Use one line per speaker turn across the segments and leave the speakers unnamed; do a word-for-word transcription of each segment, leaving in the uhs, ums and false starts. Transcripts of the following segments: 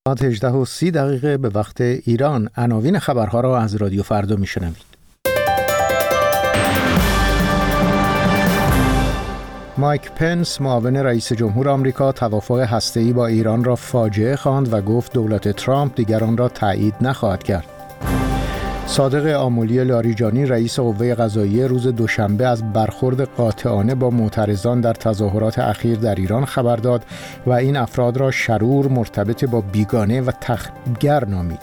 هجده و سی دقیقه به وقت ایران. عناوین خبرها را از رادیو فردا میشنوید. مایک پنس معاون رئیس جمهور آمریکا توافق هسته‌ای با ایران را فاجعه خواند و گفت دولت ترامپ دیگر آن را تایید نخواهد کرد. صادق آملی لاریجانی رئیس قوه قضاییه روز دوشنبه از برخورد قاطعانه با معترضان در تظاهرات اخیر در ایران خبر داد و این افراد را شرور، مرتبط با بیگانه و تخریبگر نامید.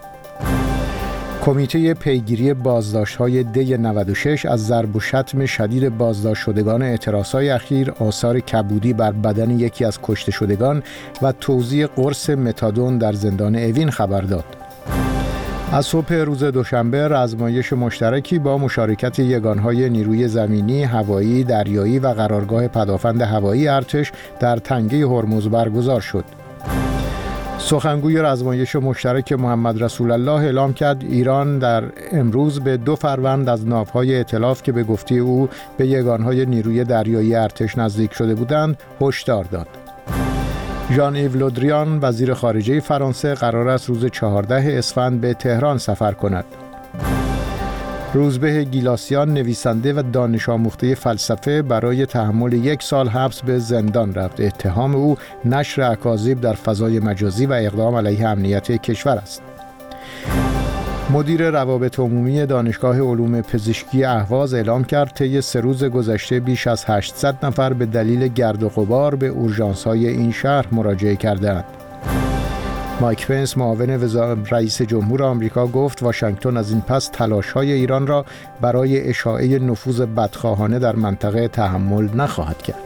کمیته پیگیری بازداشت‌های دی نود و شش از ضرب و شتم شدید بازداشت شدگان اعتراضهای اخیر، آثار کبودی بر بدن یکی از کشته شدگان و توزیع قرص متادون در زندان اوین خبر داد. از صبح روز دوشنبه رزمایش مشترکی با مشارکت یگانهای نیروی زمینی، هوایی، دریایی و قرارگاه پدافند هوایی ارتش در تنگه هرمز برگزار شد. سخنگوی رزمایش مشترک محمد رسول الله اعلام کرد ایران در امروز به دو فروند از ناوهای ائتلاف که به گفته او به یگانهای نیروی دریایی ارتش نزدیک شده بودند هشدار داد. ژان ایو لودریان وزیر خارجه فرانسه قرار است روز چهاردهم اسفند به تهران سفر کند. روزبه گیلاسیان نویسنده و دانش آموخته فلسفه برای تحمل یک سال حبس به زندان رفت. اتهام او نشر اکاذیب در فضای مجازی و اقدام علیه امنیت کشور است. مدیر روابط عمومی دانشگاه علوم پزشکی اهواز اعلام کرد طی سه روز گذشته بیش از هشتصد نفر به دلیل گرد و غبار به اورژانس‌های این شهر مراجعه کردند. مایک پنس معاون رئیس جمهور آمریکا گفت واشنگتن از این پس تلاش‌های ایران را برای اشاعه نفوذ بدخواهانه در منطقه تحمل نخواهد کرد.